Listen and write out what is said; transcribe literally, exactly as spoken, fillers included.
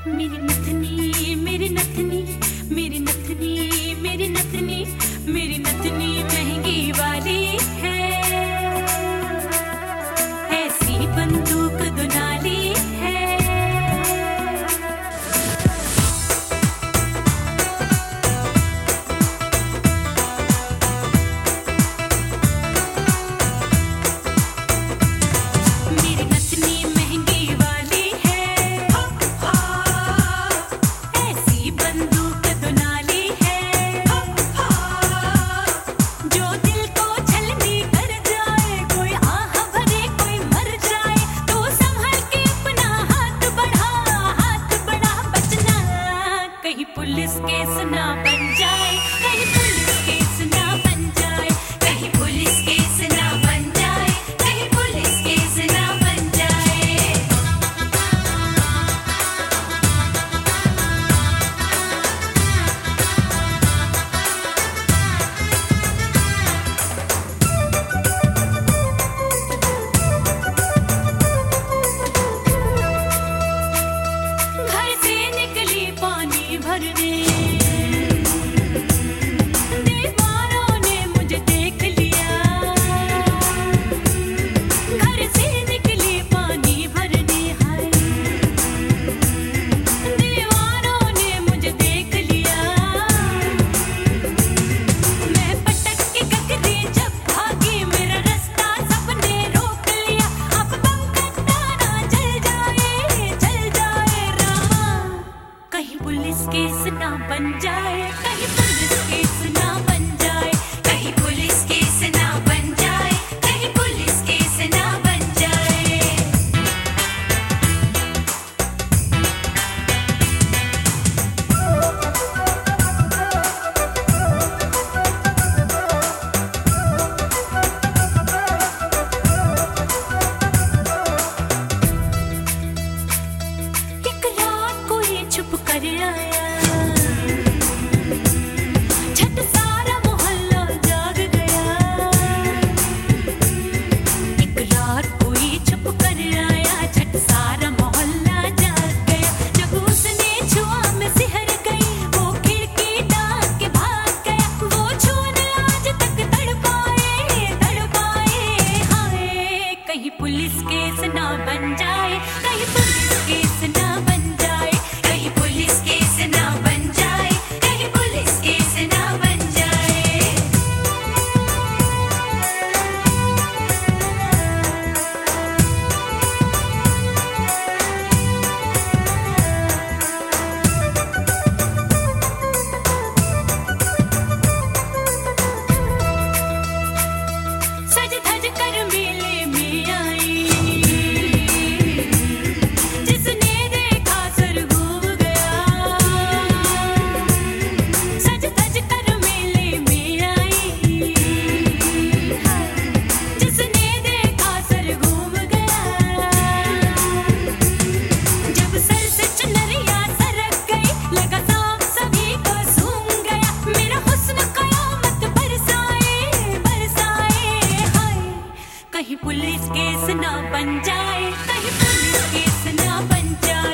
मेरी नथनी मेरी नथनी मेरी नथनी मेरी नथनी मेरी नथनी महंगी वाली है, ऐसी बंदूक दुनाली है। मेरी नथनी महंगी वाली है, ऐसी बंदूक दुनाली है, जो दिल को छलनी कर जाए, कोई आह भरे कोई मर जाए, तो संभल के अपना हाथ बढ़ा, हाथ बढ़ा बचना, कहीं पुलिस केस ना बन जाए, कहीं पुलिस केस ना बन जाए, कहीं पुलिस केस ना बन जाए, कहीं पुलिस केस ना बन जाए। घर से निकली पानी भरने, दीवारों ने मुझे देख लिया। घर से निकली पानी भरने, हाय दीवारों ने मुझे देख लिया। मैं पटक के गगरी जब भागी, मेरा रास्ता सबने रोक लिया। अब बम खट्टा ना जल जाए, जल जाए रामा, कहीं पुलिस केस ना बन जाए, कहीं पुलिस केस ना बन जाए, कहीं पुलिस केस ना बन जाए, कहीं पुलिस केस ना बन जाए। एक रात कोई छुप कर आया, झट सारा मोहल्ला जाग गया। एक रात कोई छुप कर आया, झट सारा मोहल्ला जाग गया। जब उसने छुआ मैं सिहर गई, वो खिड़की डाल के भाग गया। वो छूने आज तक तड़पाए, तड़पाए हाय, कहीं पुलिस केस ना बन जाए, कहीं पुलिस केस ना बन जाए, कहीं पुलिस केस ना बन जाए, कहीं पुलिस केस ना बन जाए। सज धज कर मेले में आई, जिसने देखा सर घूम गया। सज धज कर मेले में आई, जिसने देखा सर घूम गया। जब सर से चुनरिया सरक गई, लगा सांप सभी को सूंघ गया। मेरा हुस्न कयामत बरसाए, बरसाए हाय, कहीं पुलिस केस ना बन जाए, कहीं पुलिस केस ना बन जाए।